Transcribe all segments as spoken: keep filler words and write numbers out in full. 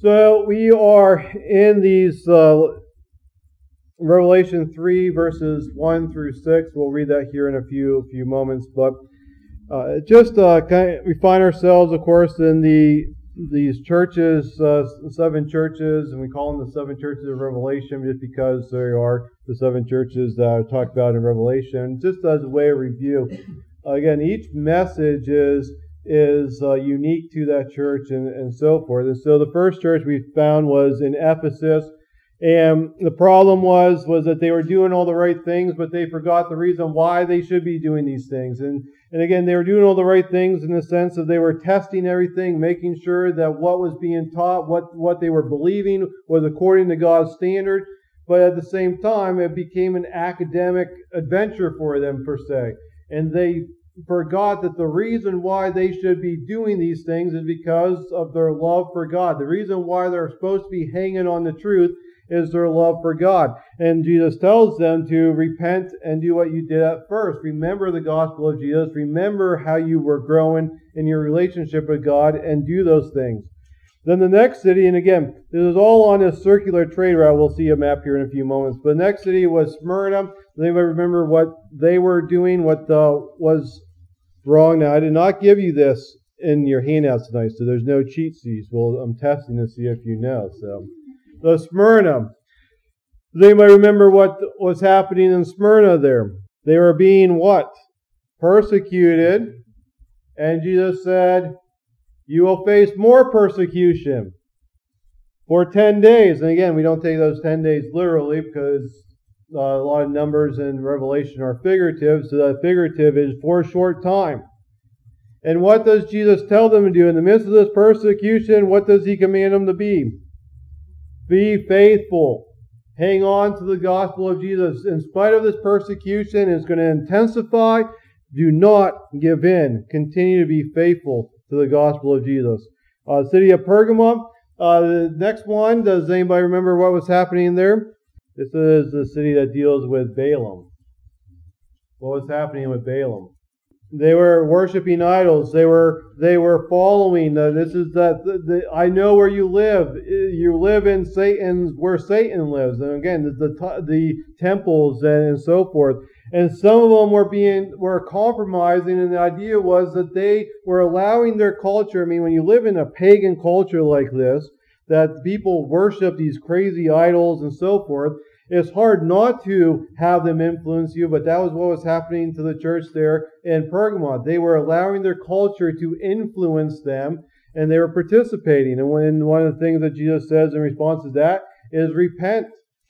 So we are in these uh, Revelation three verses one through six. We'll read that here in a few few moments, but uh, just uh, kind of, we find ourselves, of course, in the these churches, uh, seven churches, and we call them the seven churches of Revelation just because they are the seven churches that I talked about in Revelation. Just as a way of review, again, each message is is uh, unique to that church and, and so forth. And so the first church we found was in Ephesus, and the problem was was that they were doing all the right things, but they forgot the reason why they should be doing these things. And and again, they were doing all the right things in the sense that they were testing everything, making sure that what was being taught, what, what they were believing was according to God's standard. But at the same time, it became an academic adventure for them, per se. And they forgot that the reason why they should be doing these things is because of their love for God. The reason why they're supposed to be hanging on the truth is their love for God. And Jesus tells them to repent and do what you did at first. Remember the gospel of Jesus. Remember how you were growing in your relationship with God and do those things. Then the next city, and again, this is all on a circular trade route. We'll see a map here in a few moments. But the next city was Smyrna. Does anybody remember what they were doing, what uh, was wrong? Now, I did not give you this in your handouts tonight, so there's no cheat sheets. Well, I'm testing to see if you know. So, the Smyrna. Does anybody remember what was happening in Smyrna there? They were being what? Persecuted. And Jesus said, you will face more persecution for ten days. And again, we don't take those ten days literally because uh, a lot of numbers in Revelation are figurative. So that figurative is for a short time. And what does Jesus tell them to do? In the midst of this persecution, what does He command them to be? Be faithful. Hang on to the gospel of Jesus. In spite of this persecution, it's going to intensify. Do not give in. Continue to be faithful to the gospel of Jesus. Uh, city of Pergamum. Uh, the next one, does anybody remember what was happening there? This is the city that deals with Balaam. What was happening with Balaam? They were worshiping idols. They were they were following. Uh, this is that the, the, I know where you live. You live in Satan's where Satan lives. And again, the the, the temples and, and so forth. And some of them were being were compromising. And the idea was that they were allowing their culture. I mean, when you live in a pagan culture like this, that people worship these crazy idols and so forth, it's hard not to have them influence you, but that was what was happening to the church there in Pergamon. They were allowing their culture to influence them, and they were participating. And when one of the things that Jesus says in response to that is repent.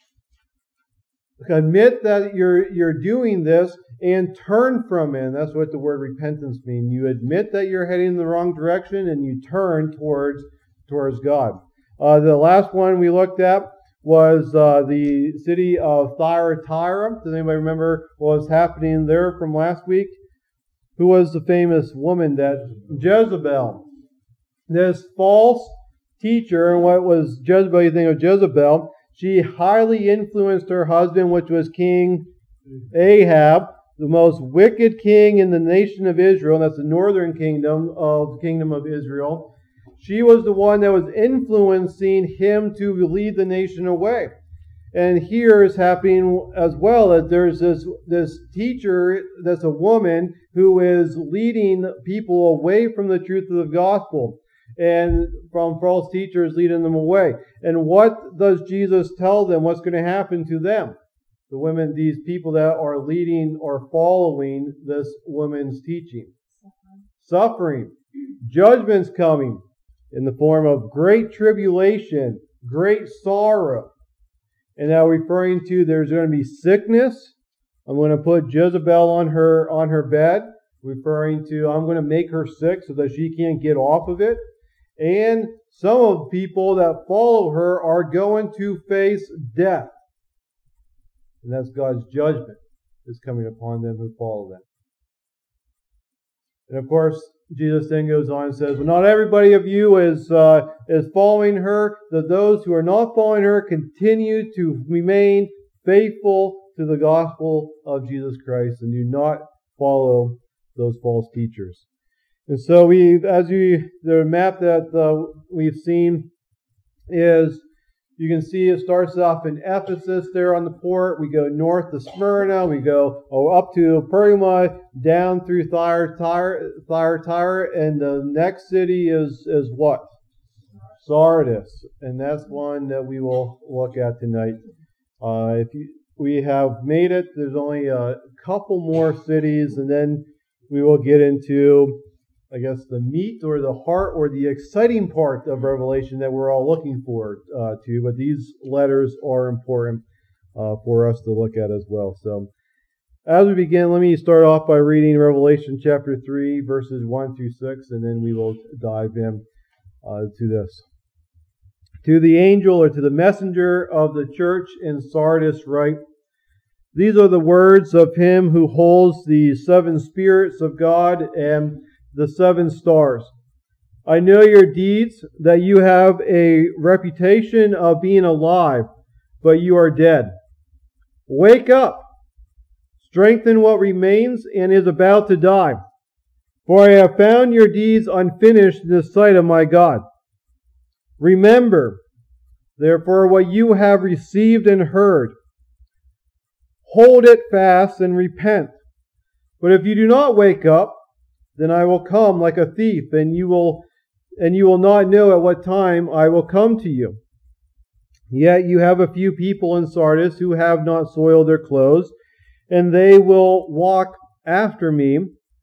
Admit that you're you're doing this and turn from it. And that's what the word repentance means. You admit that you're heading in the wrong direction and you turn towards towards God. Uh, the last one we looked at was uh, the city of Thyatira. Does anybody remember what was happening there from last week? Who was the famous woman that Jezebel? This false teacher, and what was Jezebel? You think of Jezebel? She highly influenced her husband, which was King Ahab, the most wicked king in the nation of Israel. And that's the northern kingdom of the kingdom of Israel. She was the one that was influencing him to lead the nation away. And here is happening as well, that there's this, this teacher that's a woman who is leading people away from the truth of the gospel and from false teachers leading them away. And what does Jesus tell them? What's going to happen to them? The women, these people that are leading or following this woman's teaching. Suffering. Judgment's coming in the form of great tribulation, great sorrow. And now referring to there's going to be sickness. I'm going to put Jezebel on her on her bed, referring to I'm going to make her sick so that she can't get off of it. And some of the people that follow her are going to face death. And that's God's judgment is coming upon them who follow them. And of course, Jesus then goes on and says, well, not everybody of you is uh, is following her. That those who are not following her continue to remain faithful to the gospel of Jesus Christ and do not follow those false teachers. And so we, as we, the map that uh, we've seen is, you can see it starts off in Ephesus there on the port. We go north to Smyrna. We go oh, up to Pergama, down through Thyatira, Thyatira, and the next city is, is what? Sardis. And that's one that we will look at tonight. Uh, if you, we have made it, there's only a couple more cities, and then we will get into, I guess, the meat or the heart or the exciting part of Revelation that we're all looking forward uh, to. But these letters are important uh, for us to look at as well. So as we begin, let me start off by reading Revelation chapter three, verses one through six, and then we will dive in uh, to this. To the angel or to the messenger of the church in Sardis write, these are the words of him who holds the seven spirits of God and the seven stars. I know your deeds, that you have a reputation of being alive, but you are dead. Wake up, strengthen what remains and is about to die. For I have found your deeds unfinished in the sight of my God. Remember, therefore, what you have received and heard. Hold it fast and repent. But if you do not wake up, then I will come like a thief, and you will and you will not know at what time I will come to you. Yet you have a few people in Sardis who have not soiled their clothes, and they will walk after me,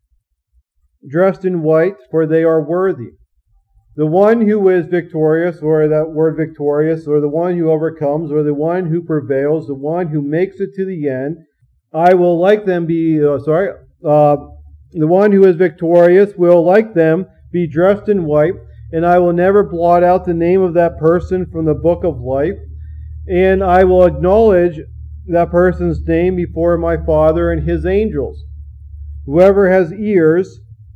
dressed in white, for they are worthy. The one who is victorious, or that word victorious, or the one who overcomes, or the one who prevails, the one who makes it to the end, I will like them be, uh, sorry, uh, the one who is victorious will, like them, be dressed in white, and I will never blot out the name of that person from the book of life, and I will acknowledge that person's name before my Father and his angels. Whoever has ears,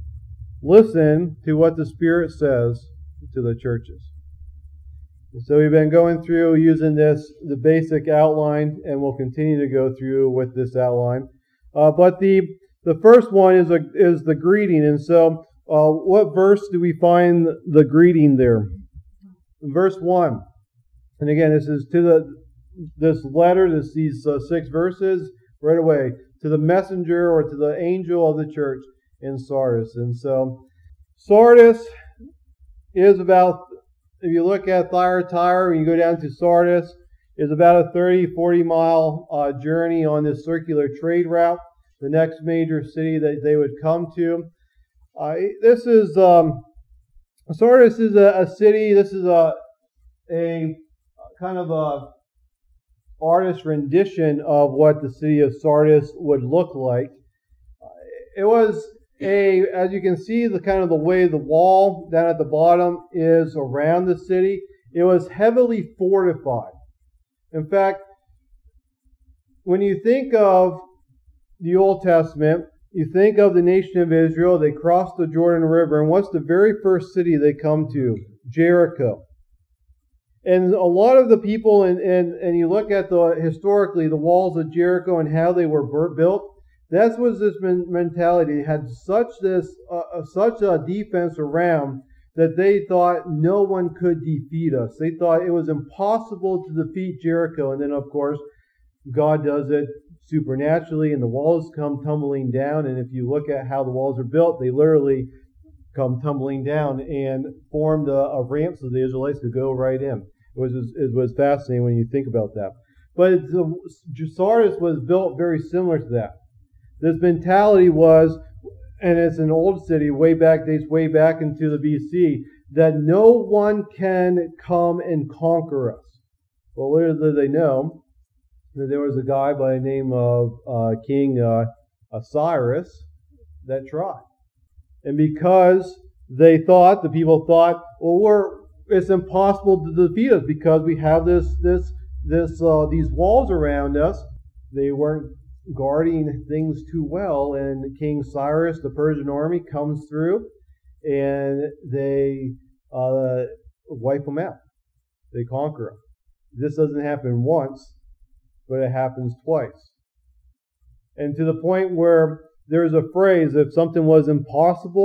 listen to what the Spirit says to the churches. And so we've been going through using this, the basic outline, and we'll continue to go through with this outline. Uh, but the the first one is a, is the greeting. And so uh, what verse do we find the greeting there? In verse one. And again, this is to the this letter, this these uh, six verses, right away, to the messenger or to the angel of the church in Sardis. And so Sardis is about, if you look at Thyatira and you go down to Sardis, is about a thirty, forty mile uh, journey on this circular trade route, the next major city that they would come to. Uh, this is, um, Sardis is a, a city, this is a, a kind of a artist rendition of what the city of Sardis would look like. It was a, as you can see, the kind of the way the wall down at the bottom is around the city. It was heavily fortified. In fact, when you think of the Old Testament, you think of the nation of Israel. They crossed the Jordan River, and what's the very first city they come to? Jericho. And a lot of the people, and and and you look at the historically the walls of Jericho and how they were built. That was this mentality. They had such this uh, such a defense around that they thought no one could defeat us. They thought it was impossible to defeat Jericho. And then, of course, God does it supernaturally, and the walls come tumbling down. And if you look at how the walls are built, they literally come tumbling down and formed a, a ramp so the Israelites could go right in. It was it was fascinating when you think about that. But the, Sardis was built very similar to that. This mentality was, and it's an old city, way back dates way back into the B C, that no one can come and conquer us. Well, little did they know that there was a guy by the name of uh, King uh, Cyrus that tried. And because they thought, the people thought, well, we're it's impossible to defeat us because we have this this this uh, these walls around us. They weren't guarding things too well, and King Cyrus, the Persian army, comes through, and they uh, wipe them out. They conquer them. This doesn't happen once, but it happens twice. And to the point where there's a phrase, if something was impossible,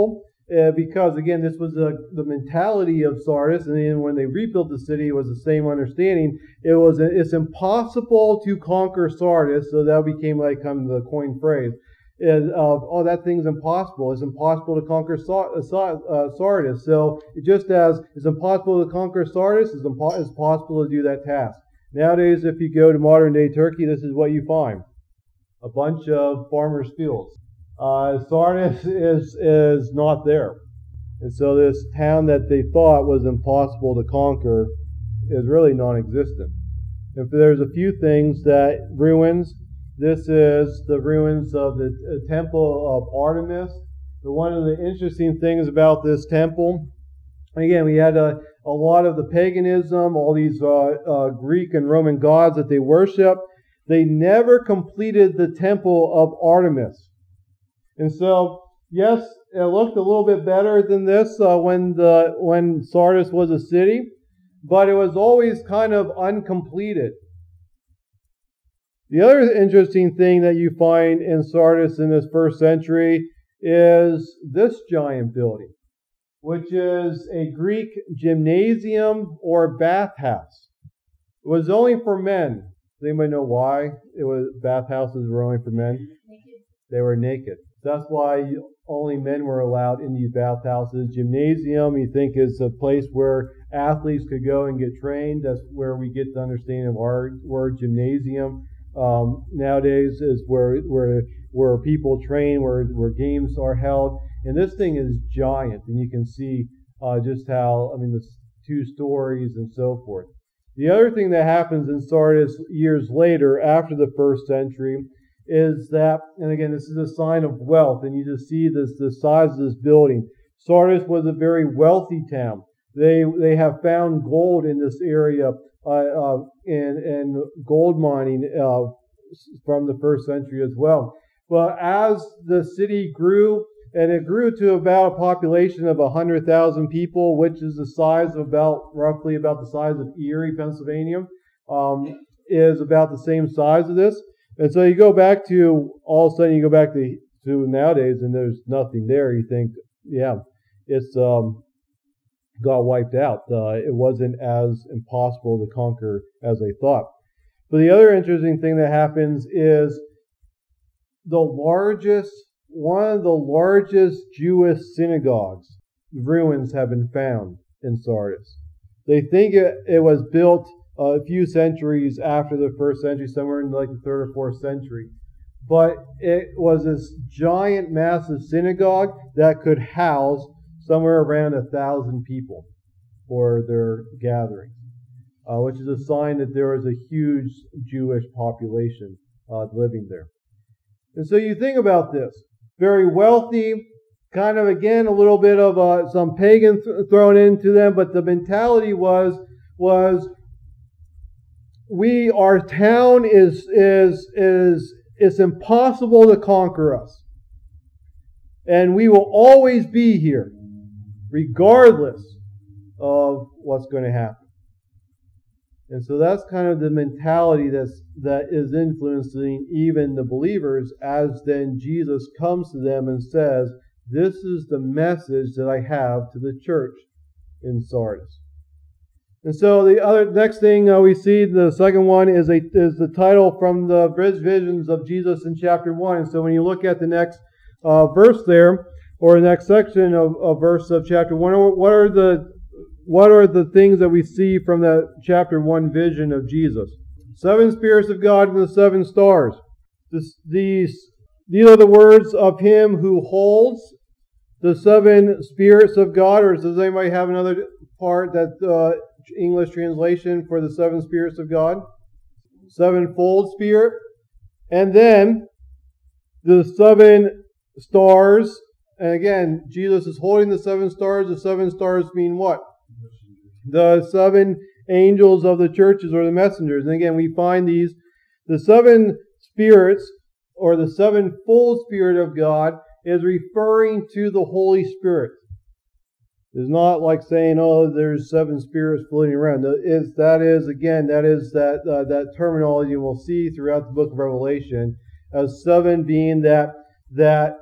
Uh, because again, this was the, the mentality of Sardis, and then when they rebuilt the city, it was the same understanding. It was it's impossible to conquer Sardis, so that became like kind of the coin phrase. Is of oh, that thing's impossible. It's impossible to conquer Sardis. So just as it's impossible to conquer Sardis, it's, impo- it's possible to do that task. Nowadays, if you go to modern day Turkey, this is what you find: a bunch of farmers' fields. Uh, Sardis is is not there. And so this town that they thought was impossible to conquer is really non-existent. If there's a few things that ruins, this is the ruins of the uh, temple of Artemis. But one of the interesting things about this temple, again, we had a, a lot of the paganism, all these uh, uh, Greek and Roman gods that they worship. They never completed the temple of Artemis. And so, yes, it looked a little bit better than this uh, when the when Sardis was a city, but it was always kind of uncompleted. The other interesting thing that you find in Sardis in this first century is this giant building, which is a Greek gymnasium or bathhouse. It was only for men. Does anybody know why it was bathhouses were only for men? Naked. They were naked. That's why only men were allowed in these bathhouses. Gymnasium, you think, is a place where athletes could go and get trained. That's where we get the understanding of our word gymnasium. Um, nowadays is where where where people train, where where games are held. And this thing is giant, and you can see uh, just how, I mean, the two stories and so forth. The other thing that happens in Sardis years later, after the first century, is that, and again, this is a sign of wealth, and you just see this the size of this building. Sardis was a very wealthy town. They they have found gold in this area, uh, uh, and and gold mining uh, from the first century as well. Well, as the city grew, and it grew to about a population of a hundred thousand people, which is the size of about roughly about the size of Erie, Pennsylvania, um, is about the same size of this. And so you go back to, all of a sudden you go back to, to nowadays and there's nothing there. You think, yeah, it's um, got wiped out. Uh, it wasn't as impossible to conquer as they thought. But the other interesting thing that happens is the largest, one of the largest Jewish synagogues ruins have been found in Sardis. They think it, it was built a few centuries after the first century, somewhere in like the third or fourth century. But it was this giant, massive synagogue that could house somewhere around a thousand people for their gatherings, uh, which is a sign that there was a huge Jewish population uh, living there. And so you think about this. Very wealthy, kind of, again, a little bit of uh, some pagan th- thrown into them, but the mentality was, was we, our town is, is, is, it's impossible to conquer us. And we will always be here, regardless of what's going to happen. And so that's kind of the mentality that's, that is influencing even the believers, as then Jesus comes to them and says, this is the message that I have to the church in Sardis. And so the other next thing uh, we see, the second one is a is the title from the visions of Jesus in chapter one. And so when you look at the next uh, verse there, or the next section of, of verse of chapter one, what are the what are the things that we see from that chapter one vision of Jesus? Seven spirits of God and the seven stars. This, these these are the words of Him who holds the seven spirits of God. Or does anybody have another part that uh, English translation for the seven spirits of God? Sevenfold spirit. And then the seven stars. And again, Jesus is holding the seven stars. The seven stars mean what? The seven angels of the churches, or the messengers. And again, we find these, the seven spirits, or the sevenfold Spirit of God, is referring to the Holy Spirit. It's not like saying, oh, there's seven spirits floating around. It's, that is, again, that is that uh, that terminology we'll see throughout the book of Revelation, as seven being that that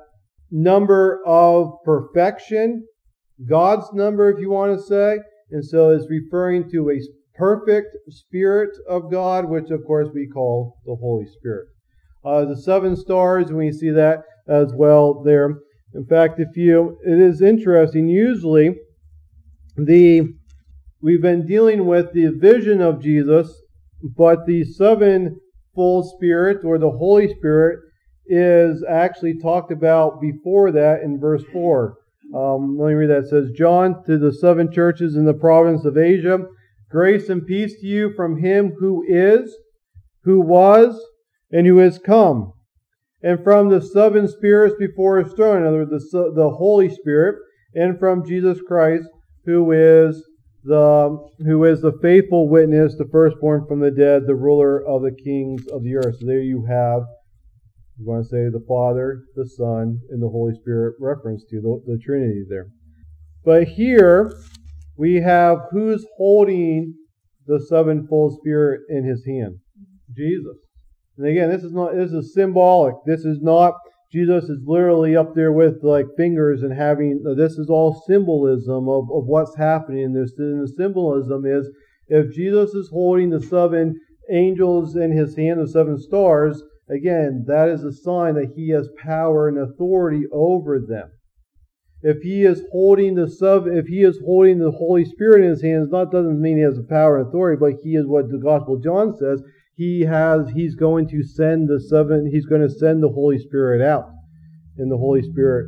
number of perfection, God's number, if you want to say. And so it's referring to a perfect Spirit of God, which of course we call the Holy Spirit. Uh, the seven stars, and we see that as well there. In fact, if you, it is interesting, usually the we've been dealing with the vision of Jesus, but the sevenfold Spirit or the Holy Spirit is actually talked about before that in verse four. Um, let me read that. It says, John, to the seven churches in the province of Asia, grace and peace to you from Him who is, who was, and who is come, and from the seven spirits before His throne, in other words, the, the Holy Spirit, and from Jesus Christ, who is the who is the faithful witness, the firstborn from the dead, the ruler of the kings of the earth. So there you have, you want to say the Father, the Son, and the Holy Spirit reference to the, the Trinity there. But here we have who's holding the sevenfold Spirit in His hand? Jesus. And again, this is not this is symbolic. This is not Jesus is literally up there with like fingers and having. This is all symbolism of, of what's happening in this. And the symbolism is if Jesus is holding the seven angels in His hand, the seven stars. Again, that is a sign that He has power and authority over them. If He is holding the sub, if He is holding the Holy Spirit in His hands, that doesn't mean He has the power and authority, but He is what the Gospel of John says. He has. He's going to send the seven. He's going to send the Holy Spirit out, and the Holy Spirit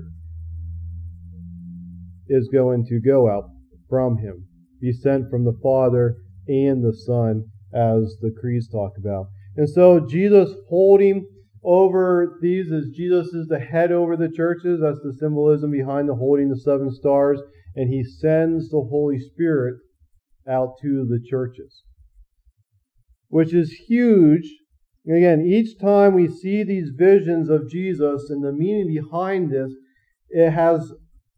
is going to go out from Him. Be sent from the Father and the Son, as the creeds talk about. And so Jesus holding over these as Jesus is the head over the churches. That's the symbolism behind the holding the seven stars. And He sends the Holy Spirit out to the churches, which is huge. And again, each time we see these visions of Jesus and the meaning behind this, it has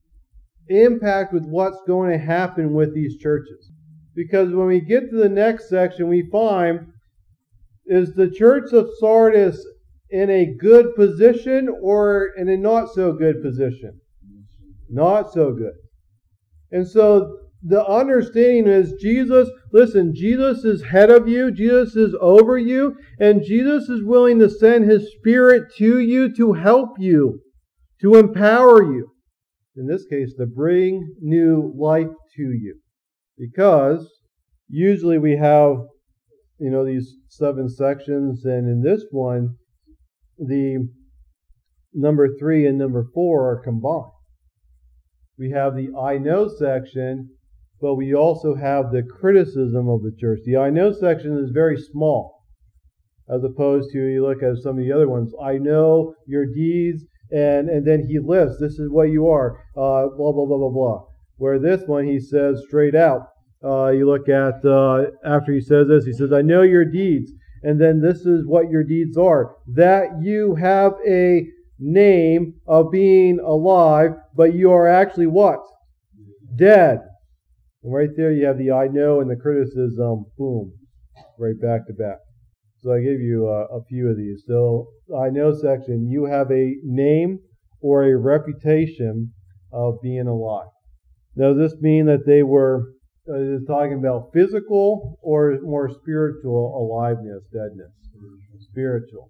impact with what's going to happen with these churches. Because when we get to the next section, we find, is the church of Sardis in a good position or in a not so good position? Not so good. And so the understanding is Jesus, listen, Jesus is head of you, Jesus is over you, and Jesus is willing to send His Spirit to you to help you, to empower you. In this case, to bring new life to you. Because usually we have, you know, these seven sections, and in this one, the number three and number four are combined. We have the I know section, but we also have the criticism of the church. The I know section is very small, as opposed to, you look at some of the other ones, I know your deeds, and, and then he lists, this is what you are, uh, blah, blah, blah, blah, blah. Where this one, he says straight out, uh, you look at, uh, after he says this, he says, I know your deeds, and then this is what your deeds are, that you have a name of being alive, but you are actually what? Dead. And right there you have the I know and the criticism, boom, right back to back. So I gave you a, a few of these. So I know section, you have a name or a reputation of being alive. Now does this mean that they were uh, talking about physical or more spiritual aliveness, deadness? Spiritual.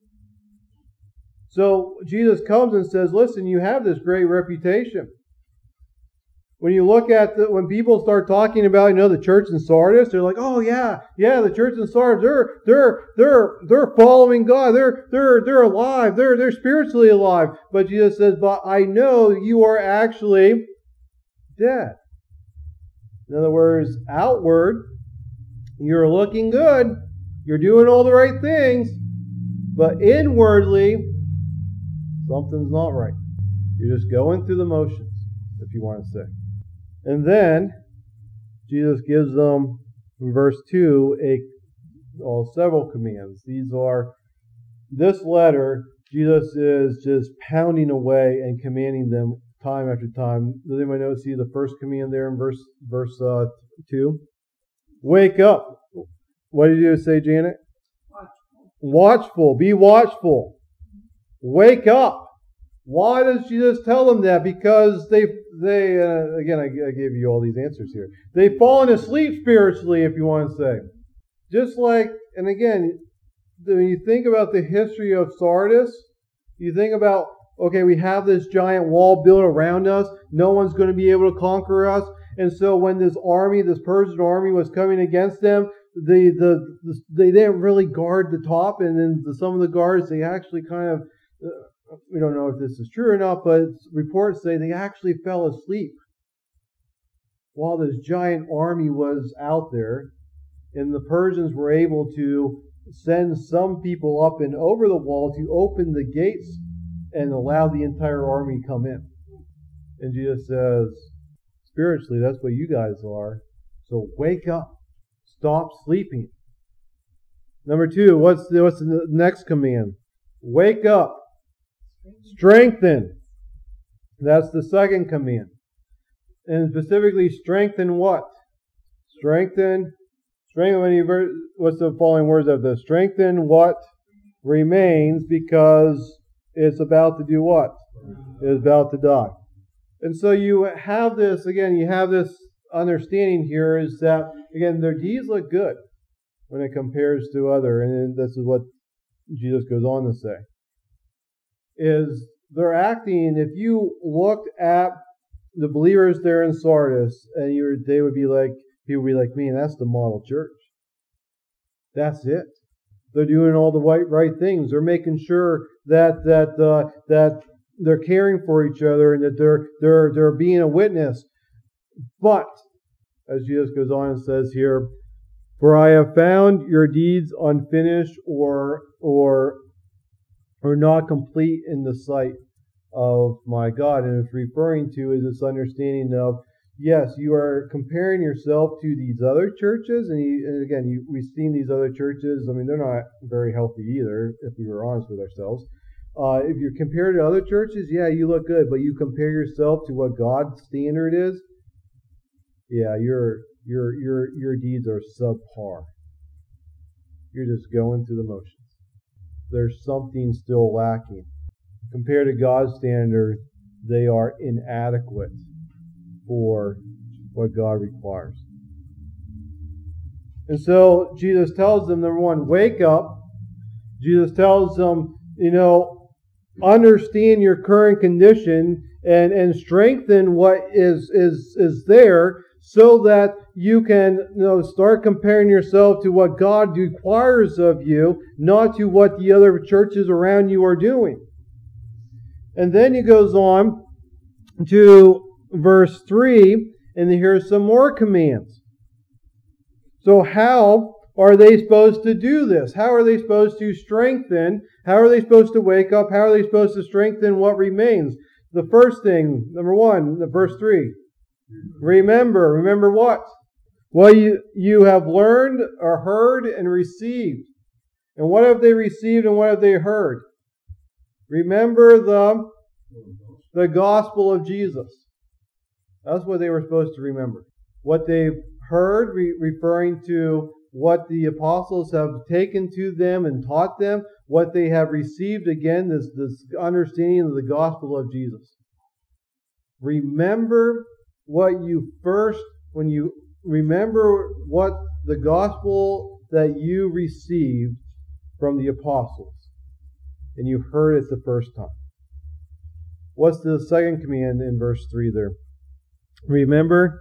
So Jesus comes and says, listen, you have this great reputation. When you look at the, when people start talking about, you know, the church in Sardis, they're like, oh yeah, yeah, the church in Sardis, they're they're they're they're following God, they're they're they're alive, they're they're spiritually alive. But Jesus says, but I know you are actually dead. In other words, outward, you're looking good, you're doing all the right things, but inwardly, something's not right. You're just going through the motions, if you want to say. And then Jesus gives them, in verse two, a well, several commands. These are, this letter, Jesus is just pounding away and commanding them time after time. Does anybody know, see the first command there in verse verse uh, two? Wake up. What did you say, Janet? Watchful. Watchful. Be watchful. Wake up. Why does Jesus tell them that? Because they, they uh, again, I, I gave you all these answers here. They've fallen asleep spiritually, if you want to say. Just like, and again, when you think about the history of Sardis, you think about, okay, we have this giant wall built around us. No one's going to be able to conquer us. And so when this army, this Persian army was coming against them, the, the, the they didn't really guard the top. And then the, some of the guards, they actually kind of, uh, we don't know if this is true or not, but reports say they actually fell asleep while this giant army was out there. And the Persians were able to send some people up and over the wall to open the gates and allow the entire army come in. And Jesus says, spiritually, that's what you guys are. So wake up. Stop sleeping. Number two, what's the, what's the next command? Wake up. Strengthen. That's the second command. And specifically, strengthen what? Strengthen. Strengthen, when you, what's the following words of this? Strengthen what remains, because it's about to do what? It's about to die. And so you have this, again, you have this understanding here is that, again, their deeds look good when it compares to other, and this is what Jesus goes on to say, is they're acting, if you looked at the believers there in Sardis, and you were, they would be like, people would be like, man, that's the model church. That's it. They're doing all the right, right things. They're making sure that that uh, that they're caring for each other and that they're they're they're being a witness. But as Jesus goes on and says here, for I have found your deeds unfinished or or or not complete in the sight of my God. And it's referring to is this understanding of, yes, you are comparing yourself to these other churches, and, you, and again, you, we've seen these other churches. I mean, they're not very healthy either, if we were honest with ourselves. Uh, if you're compared to other churches, yeah, you look good, but you compare yourself to what God's standard is, yeah, your your your your deeds are subpar. You're just going through the motions. There's something still lacking. Compared to God's standard, they are inadequate for what God requires. And so Jesus tells them, number one, wake up. Jesus tells them, you know, understand your current condition and, and strengthen what is, is, is there so that you can, you know, start comparing yourself to what God requires of you, not to what the other churches around you are doing. And then he goes on to verse three, and here's some more commands. So how are they supposed to do this? How are they supposed to strengthen? How are they supposed to wake up? How are they supposed to strengthen what remains? The first thing, number one, the verse three. Remember. Remember what? What you, you have learned or heard and received. And what have they received and what have they heard? Remember the, the gospel of Jesus. That's what they were supposed to remember. What they've heard, re- referring to what the apostles have taken to them and taught them, what they have received, again, this, this understanding of the gospel of Jesus. Remember what you first, when you remember what the gospel that you received from the apostles, and you heard it the first time. What's the second command in verse three there? Remember,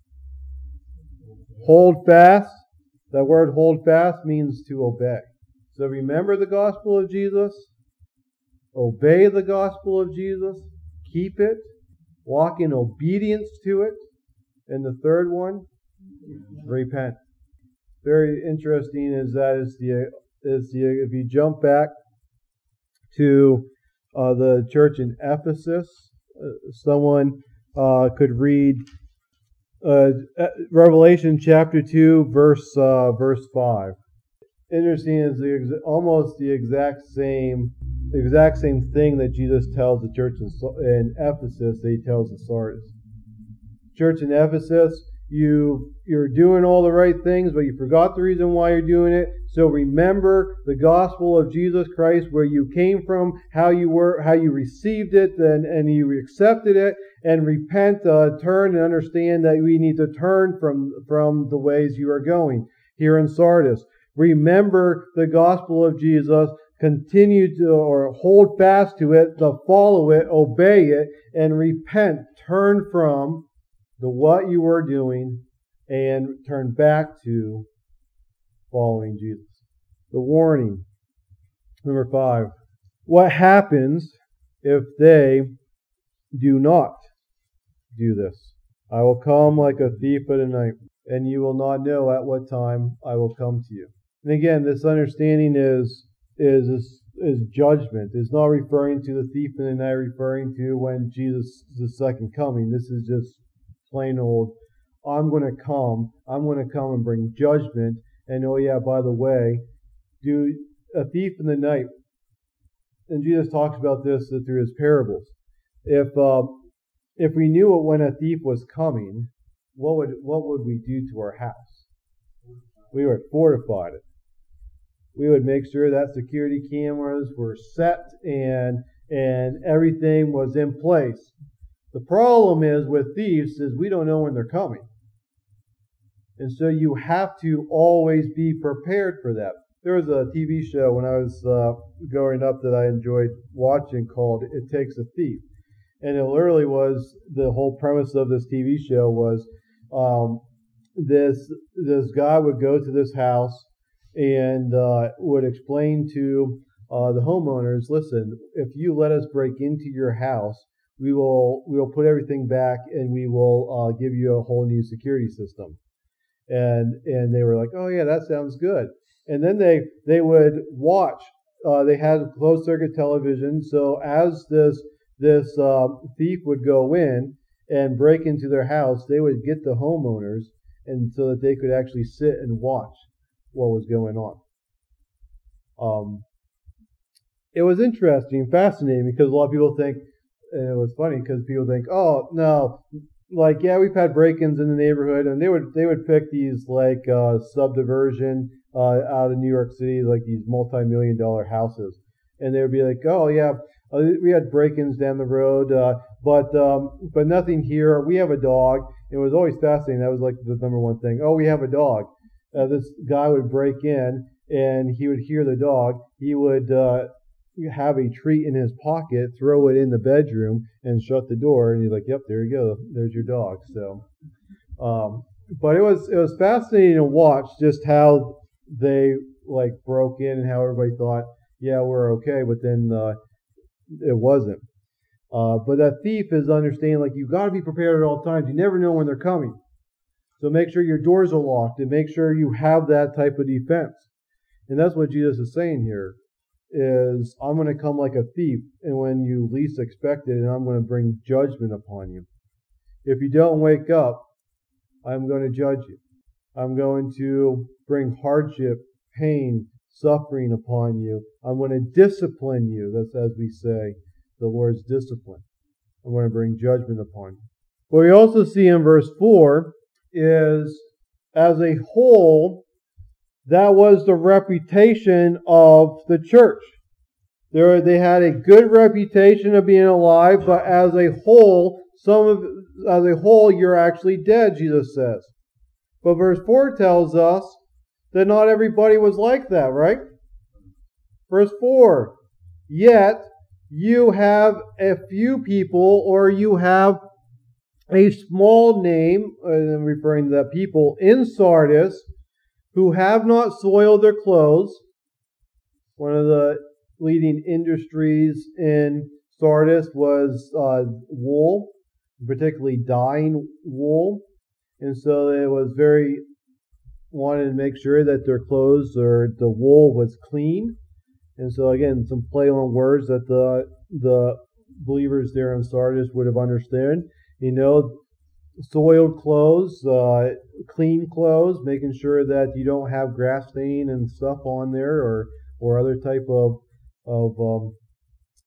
hold fast. That word hold fast means to obey. So remember the gospel of Jesus, obey the gospel of Jesus, keep it, walk in obedience to it. And the third one, repent. Very interesting is that is the is the if you jump back to uh, the church in Ephesus, uh, someone uh, could read uh, Revelation chapter two, verse uh, verse five. Interesting is the ex- almost the exact same the exact same thing that Jesus tells the church in, in Ephesus that he tells the Sardis. Church in Ephesus, You, you're doing all the right things, but you forgot the reason why you're doing it. So remember the gospel of Jesus Christ, where you came from, how you were, how you received it, and, and you accepted it, and repent, uh, turn, and understand that we need to turn from, from the ways you are going here in Sardis. Remember the gospel of Jesus, continue to, or hold fast to it, to follow it, obey it, and repent, turn from the what you were doing, and turn back to following Jesus. The warning. Number five. What happens if they do not do this? I will come like a thief in the night, and you will not know at what time I will come to you. And again, this understanding is is is, is judgment. It's not referring to the thief in the night, referring to when Jesus is the second coming. This is just plain old, I'm going to come, I'm going to come and bring judgment. And oh yeah, by the way, do a thief in the night, and Jesus talks about this through his parables. If um, if we knew when a thief was coming, what would what would we do to our house? We would fortify it. We would make sure that security cameras were set and and everything was in place. The problem is with thieves is we don't know when they're coming. And so you have to always be prepared for that. There was a T V show when I was uh, growing up that I enjoyed watching called It Takes a Thief. And it literally was, the whole premise of this T V show was um, this this guy would go to this house and uh, would explain to uh, the homeowners, listen, if you let us break into your house, we will we will put everything back and we will uh, give you a whole new security system. And and they were like, oh yeah, that sounds good. And then they they would watch. Uh, they had closed circuit television, so as this this uh, thief would go in and break into their house, they would get the homeowners, and so that they could actually sit and watch what was going on. Um, it was interesting, fascinating, because a lot of people think, and it was funny because people think, oh no, like yeah, we've had break-ins in the neighborhood, and they would they would pick these like uh, subdivision uh, out of New York City, like these multi-million dollar houses, and they would be like, oh yeah, uh, we had break-ins down the road, uh, but um, but nothing here. We have a dog. It was always fascinating. That was like the number one thing. Oh, we have a dog. Uh, this guy would break in, and he would hear the dog. He would uh, have a treat in his pocket, throw it in the bedroom, and shut the door. And he's like, "Yep, there you go. There's your dog." So, um, but it was it was fascinating to watch just how they like broke in and how everybody thought, "Yeah, we're okay," but then uh, it wasn't. Uh, but that thief is understanding like you got to be prepared at all times. You never know when they're coming. So make sure your doors are locked and make sure you have that type of defense. And that's what Jesus is saying here, is I'm going to come like a thief, and when you least expect it, and I'm going to bring judgment upon you. If you don't wake up, I'm going to judge you. I'm going to bring hardship, pain, suffering upon you. I'm going to discipline you. That's as we say, the Lord's discipline. I'm going to bring judgment upon you. What we also see in verse four is, as a whole, that was the reputation of the church. There, they had a good reputation of being alive, but as a whole, some of, as a whole, you're actually dead, Jesus says. But verse four tells us that not everybody was like that, right? Verse four, yet you have a few people, or you have a small name, and referring to that people, in Sardis, who have not soiled their clothes. One of the leading industries in Sardis was uh, wool, particularly dyeing wool. And so it was very, wanted to make sure that their clothes or the wool was clean. And so again, some play on words that the the believers there in Sardis would have understood. You know, soiled clothes, uh, clean clothes, making sure that you don't have grass stain and stuff on there, or or other type of of um,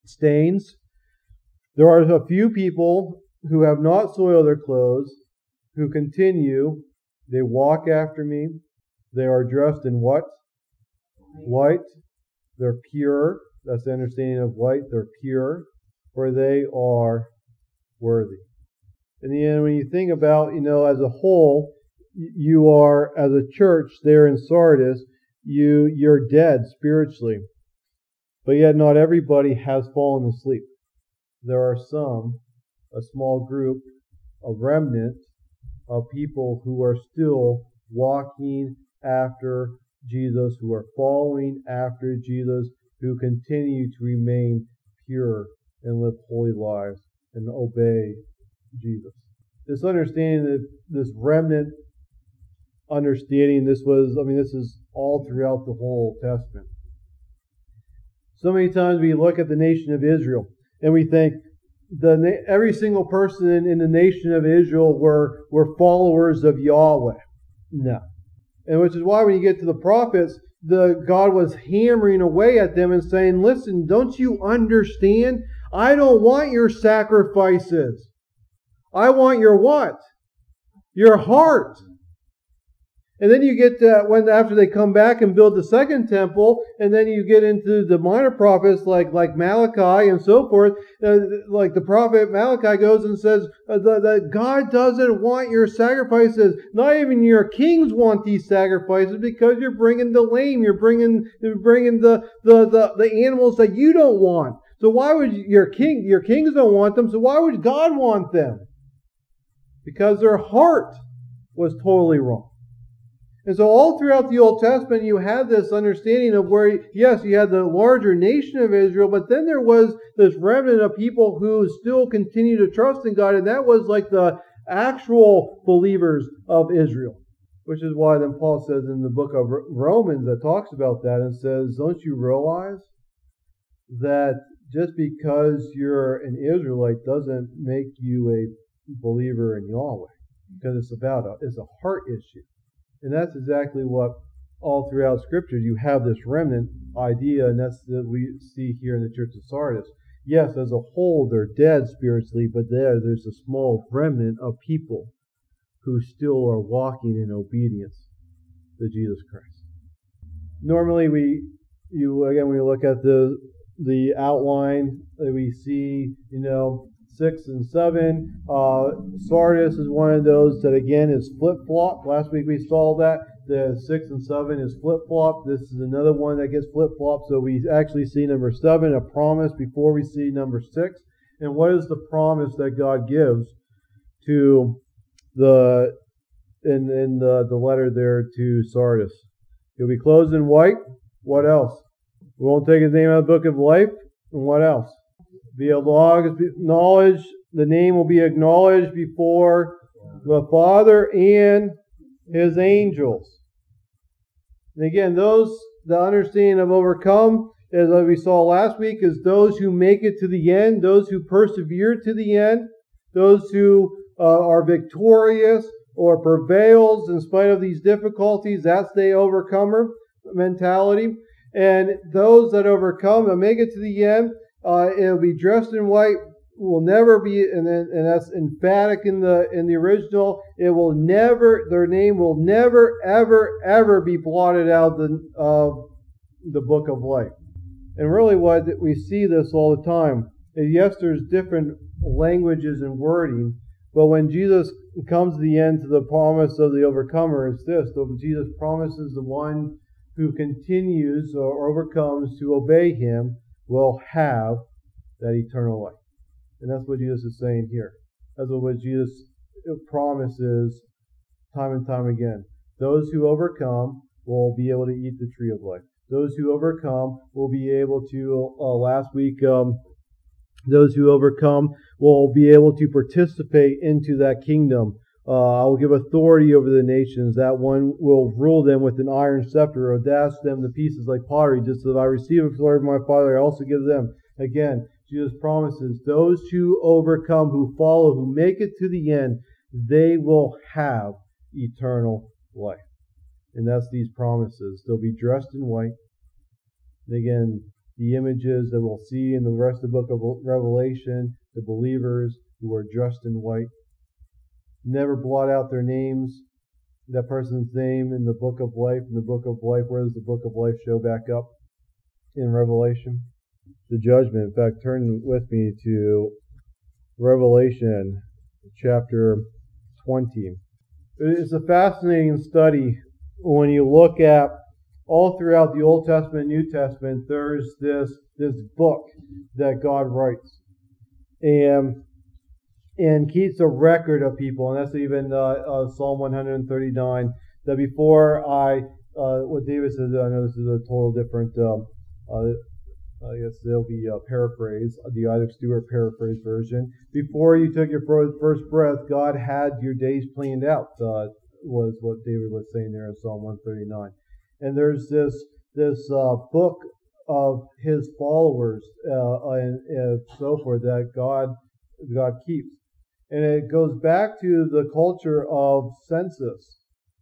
stains. There are a few people who have not soiled their clothes, who continue, they walk after me. They are dressed in what? White. They're pure. That's the understanding of white. They're pure, for they are worthy. In the end, when you think about, you know, as a whole, you are, as a church there in Sardis, you, you're dead spiritually. But yet not everybody has fallen asleep. There are some, a small group, a remnant of people who are still walking after Jesus, who are following after Jesus, who continue to remain pure and live holy lives and obey Jesus. This understanding, that this remnant understanding, this was, I mean, this is all throughout the whole Testament. So many times we look at the nation of Israel and we think the every single person in the nation of Israel were, were followers of Yahweh. No. And which is why when you get to the prophets, the God was hammering away at them and saying, listen, don't you understand? I don't want your sacrifices. I want your what? Your heart. And then you get to when after they come back and build the second temple, and then you get into the minor prophets like like Malachi and so forth. Uh, like the prophet Malachi goes and says uh, that God doesn't want your sacrifices. Not even your kings want these sacrifices because you're bringing the lame, you're bringing you're bringing the the the, the animals that you don't want. So why would your king your kings don't want them? So why would God want them? Because their heart was totally wrong. And so all throughout the Old Testament, you had this understanding of where, yes, you had the larger nation of Israel, but then there was this remnant of people who still continue to trust in God, and that was like the actual believers of Israel. Which is why then Paul says in the book of Romans that talks about that and says, don't you realize that just because you're an Israelite doesn't make you a believer in Yahweh? Because it's about a, it's a heart issue. And that's exactly what all throughout Scripture, you have this remnant idea, and that's that we see here in the Church of Sardis. Yes, as a whole, they're dead spiritually, but there, there's a small remnant of people who still are walking in obedience to Jesus Christ. Normally, we, you again, when you look at the the outline that we see, you know, Six and seven. Uh, Sardis is one of those that again is flip-flop. Last week we saw that. The six and seven is flip-flop. This is another one that gets flip-flop. So we actually see number seven, a promise, before we see number six. And what is the promise that God gives to the in in the, the letter there to Sardis? He'll be clothed in white. What else? We won't take his name out of the book of life. And what else? Be a log of knowledge. The name will be acknowledged before the Father and His angels. And again, those, the understanding of overcome, as we saw last week, is those who make it to the end, those who persevere to the end, those who uh, are victorious or prevails in spite of these difficulties. That's the overcomer mentality. And those that overcome and make it to the end, Uh, it'll be dressed in white, will never be, and then, and that's emphatic in the in the original. It will never, their name will never, ever, ever be blotted out the uh, the book of life. And really, what we see this all the time. Yes, there's different languages and wording, but when Jesus comes to the end to the promise of the overcomer, it's this: so Jesus promises the one who continues or overcomes to obey Him will have that eternal life. And that's what Jesus is saying here. That's what Jesus promises time and time again. Those who overcome will be able to eat the tree of life. Those who overcome will be able to, uh, last week, um, those who overcome will be able to participate into that kingdom. Uh, I will give authority over the nations. That one will rule them with an iron scepter, or dash them to pieces like pottery. Just as I receive authority from my Father, I also give them. Again, Jesus promises those who overcome, who follow, who make it to the end, they will have eternal life. And that's these promises. They'll be dressed in white. And again, the images that we'll see in the rest of the book of Revelation, the believers who are dressed in white. never blot out their names, that person's name in the book of life. In the book of life, where does the book of life show back up? In Revelation. The judgment. In fact, turn with me to Revelation chapter twenty. It's a fascinating study when you look at all throughout the Old Testament and New Testament, there's this this book that God writes and and keeps a record of people, and that's even uh, uh, Psalm one thirty-nine. That before I, uh, what David says, I know this is a total different. Um, uh, I guess there'll be a paraphrase, the Isaac Stewart paraphrase version. Before you took your first breath, God had your days planned out. Uh, was what David was saying there in Psalm one thirty-nine. And there's this this uh, book of His followers uh, and, and so forth that God God keeps, and it goes back to the culture of census.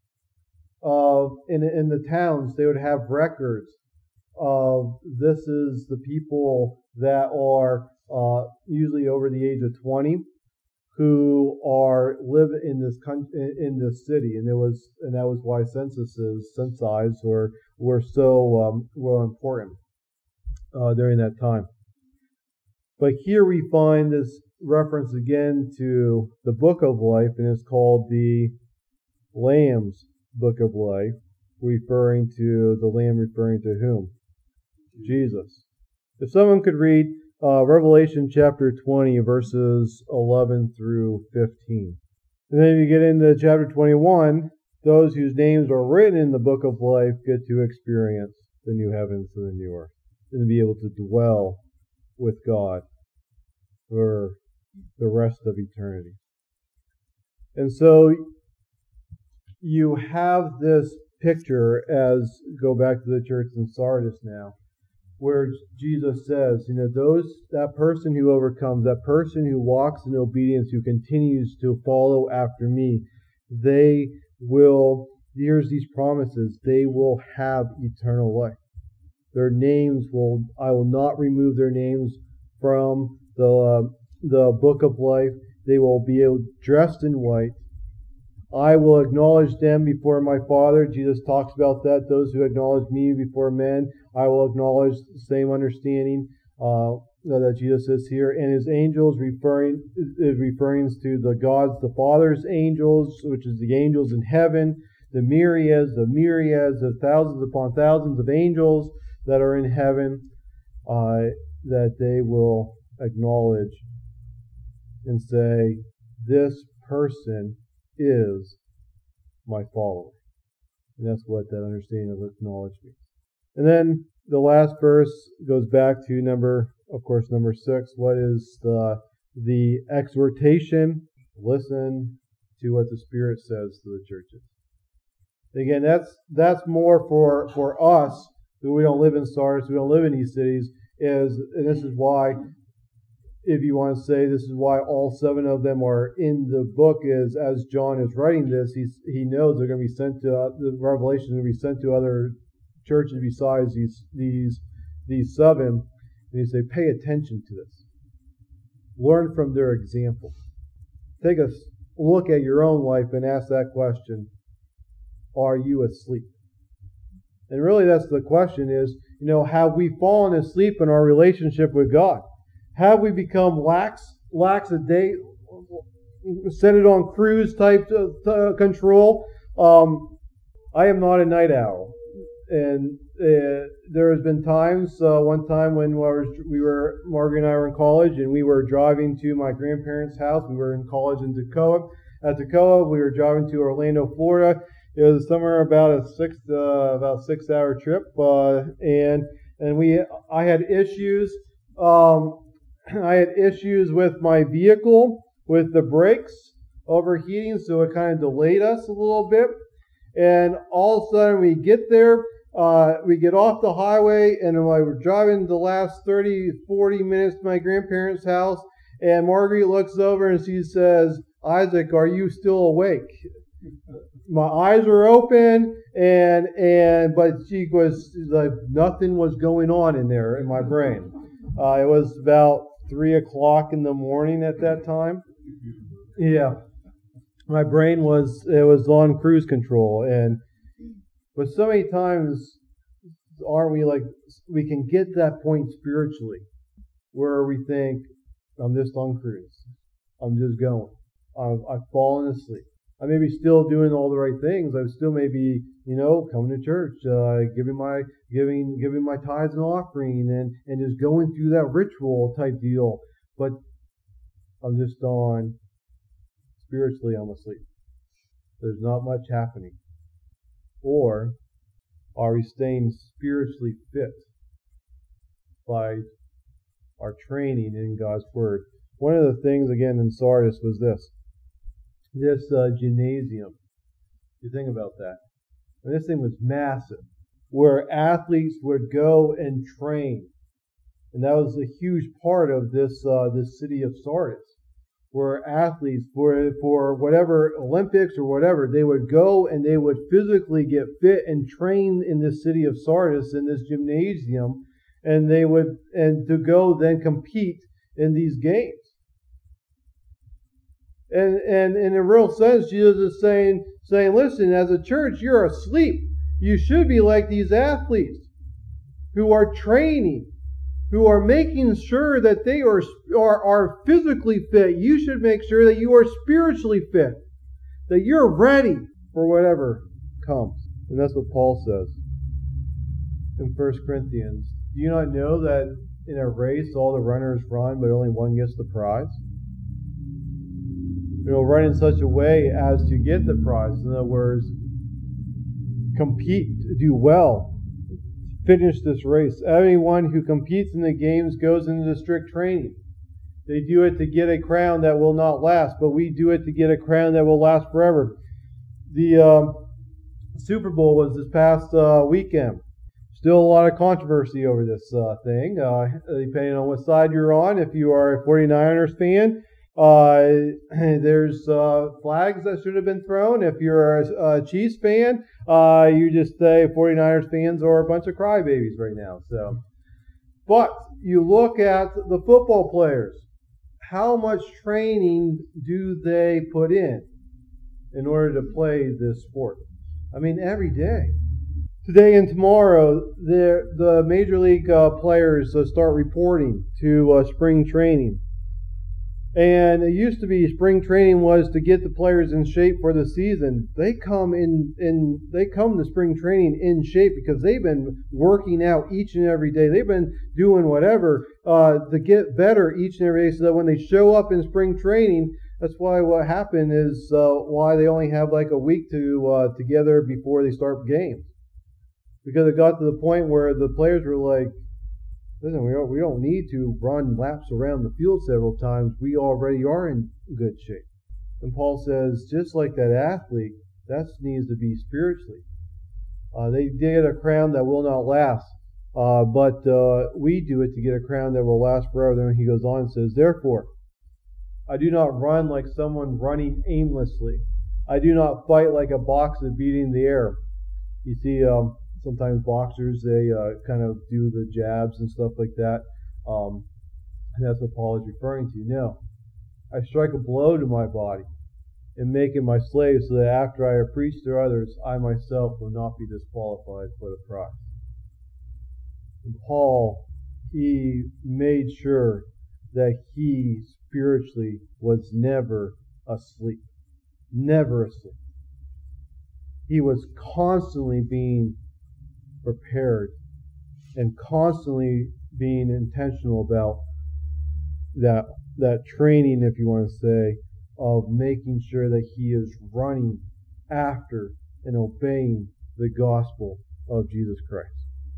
Of in in the towns, they would have records of this is the people that are uh, usually over the age of twenty, who are live in this country, in this city, and it was, and that was why censuses, censi were were so um, were important uh, during that time. But here we find this reference again to the Book of Life, and it's called the Lamb's Book of Life, referring to the Lamb, referring to whom? Jesus. If someone could read Uh, Revelation chapter twenty, verses eleven through fifteen. And then if you get into chapter twenty-one, those whose names are written in the book of life get to experience the new heavens and the new earth, and to be able to dwell with God for the rest of eternity. And so you have this picture, as go back to the church in Sardis now, where Jesus says, you know, those that person who overcomes, that person who walks in obedience, who continues to follow after me, they will, here's these promises, they will have eternal life. Their names will, I will not remove their names from the uh, the book of life. They will be dressed in white. I will acknowledge them before my Father. Jesus talks about that. Those who acknowledge me before men, I will acknowledge the same understanding uh, that Jesus says here. And His angels referring is referring to the gods, the Father's angels, which is the angels in heaven, the myriads, the myriads of thousands upon thousands of angels that are in heaven, uh, that they will acknowledge and say, this person is my follower. And that's what that understanding of acknowledge means. And then the last verse goes back to number, of course, number six. What is the the exhortation? Listen to what the Spirit says to the churches. Again, that's that's more for for us who we don't live in Sardis, we don't live in these cities. Is and this is why, if you want to say this is why all seven of them are in the book, is as John is writing this, he's, he knows they're going to be sent to, uh, the Revelation is going to be sent to other churches besides these these these seven. And he say, pay attention to this. Learn from their example. Take a look at your own life and ask that question, are you asleep? And really that's the question is, you know, have we fallen asleep in our relationship with God? Have we become lax, lax a day, set it on cruise type uh, control? Um, I am not a night owl, and uh, there has been times. Uh, one time when we were, we were, Margaret and I were in college, and we were driving to my grandparents' house. We were in college in Toccoa. At Toccoa, we were driving to Orlando, Florida. It was somewhere about a six, uh, about six hour trip, uh, and and we, I had issues. Um, I had issues with my vehicle, with the brakes overheating, so it kind of delayed us a little bit. And all of a sudden we get there, uh, we get off the highway, and we were driving the last thirty, forty minutes to my grandparents' house, and Marguerite looks over and she says, Isaac, are you still awake? My eyes were open, and and but she was like, nothing was going on in there in my brain. Uh, it was about three o'clock in the morning at that time. Yeah. my brain was it was on cruise control. And but so many times, aren't we like we can get to that point spiritually where we think, I'm just on cruise. I'm just going. I've, I've fallen asleep. I may be still doing all the right things. I still may be, you know, coming to church, uh, giving my giving giving my tithes and offering, and, and just going through that ritual type deal. But I'm just on spiritually. I'm asleep. There's not much happening. Or are we staying spiritually fit by our training in God's Word? One of the things, again, in Sardis was this. This uh, gymnasium. You think about that. And this thing was massive, where athletes would go and train. And that was a huge part of this uh, this city of Sardis, where athletes, for, for whatever Olympics or whatever, they would go and they would physically get fit and train in this city of Sardis, in this gymnasium, and they would, and to go then compete in these games. And, and in a real sense, Jesus is saying, saying, listen, as a church, you're asleep. You should be like these athletes who are training, who are making sure that they are, are, are physically fit. You should make sure that you are spiritually fit, that you're ready for whatever comes. And that's what Paul says in First Corinthians. Do you not know that in a race all the runners run, but only one gets the prize? You know, run in such a way as to get the prize. In other words, compete, do well, finish this race. Everyone who competes in the games goes into strict training. They do it to get a crown that will not last, but we do it to get a crown that will last forever. The um, Super Bowl was this past uh, weekend. Still a lot of controversy over this uh, thing, uh, depending on what side you're on. If you are a forty-niners fan, Uh, there's uh, flags that should have been thrown. If you're a, a Chiefs fan, uh, you just say forty-niners fans are a bunch of crybabies right now. So, but you look at the football players. How much training do they put in in order to play this sport? I mean, every day. Today and tomorrow, the the major league uh, players uh, start reporting to uh, spring training. And it used to be spring training was to get the players in shape for the season. They come in, in they come to spring training in shape because they've been working out each and every day. They've been doing whatever uh, to get better each and every day, so that when they show up in spring training, that's why what happened is uh, why they only have like a week to uh, together before they start games, because it got to the point where the players were like, listen, we don't, we don't need to run laps around the field several times. We already are in good shape. And Paul says, just like that athlete, that needs to be spiritually. Uh, they get a crown that will not last, uh, but uh, we do it to get a crown that will last forever. Then he goes on and says, therefore, I do not run like someone running aimlessly. I do not fight like a boxer beating the air. You see, um, sometimes boxers, they uh, kind of do the jabs and stuff like that. Um, and that's what Paul is referring to. No, I strike a blow to my body and make it my slave, so that after I have preached to others, I myself will not be disqualified for the prize. And Paul, he made sure that he spiritually was never asleep. Never asleep. He was constantly being prepared and constantly being intentional about that that training, if you want to say, of making sure that he is running after and obeying the gospel of Jesus Christ.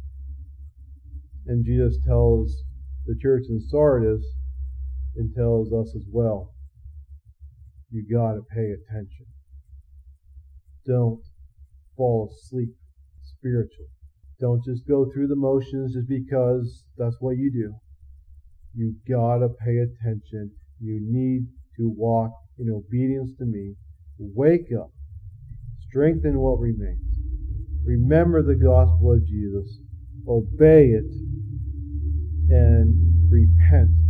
And Jesus tells the church in Sardis and tells us as well, you got to pay attention. Don't fall asleep spiritually. Don't just go through the motions just because that's what you do. You gotta pay attention. You need to walk in obedience to me. Wake up. Strengthen what remains. Remember the gospel of Jesus. Obey it. And repent